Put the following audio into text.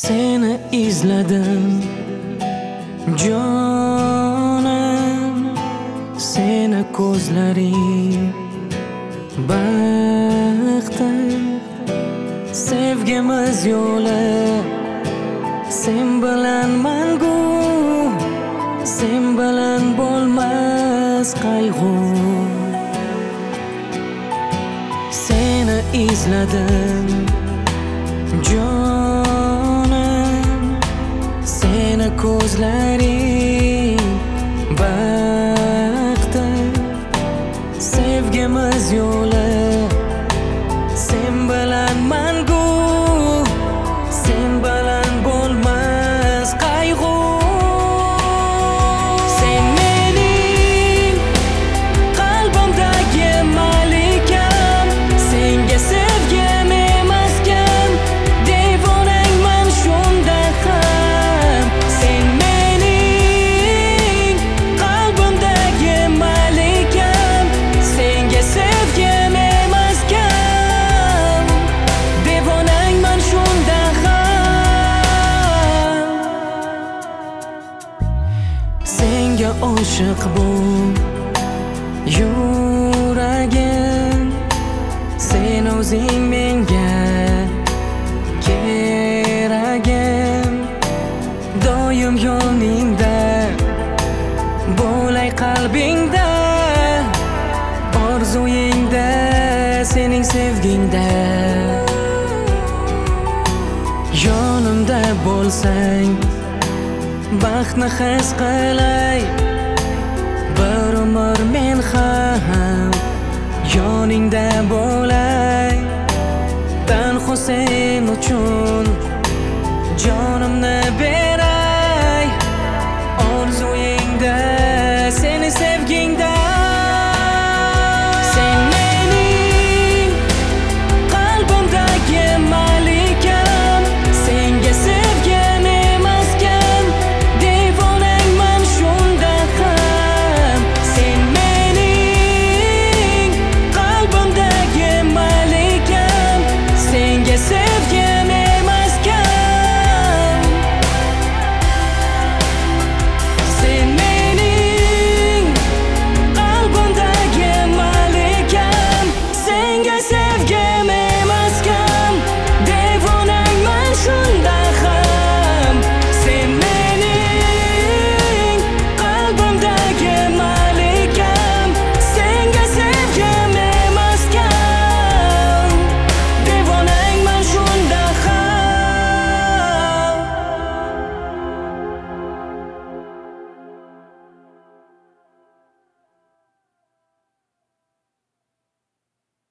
Seni izladim jonim, seni ko'zlaring baxtim, sevgimiz yo'li sen bilan mangu, sen bilan bo'lmas qayg'u. Seni izladim jonim, seni ko'zlaring baxtim, sevgimiz yo'li sen bilan mangu, sen bilan bo'lmas qayg'u. Sen mening qalbimdagi malikam, senga sevgim emaskan, devonangman shunda ham. Sen mening qalbimdagi malikam, senga sevgim emaskan, devonangman shunda ham. Senga oshiq bu yuragim, sen o'zing menga keragim. Doim yoningda bo'lay, qalbingda, orzuyingda, sening sevgingda. Yonimda bo'lsang baxtni his qilay, bir umr men ham yoningda bo'lay. Tanho sen uchun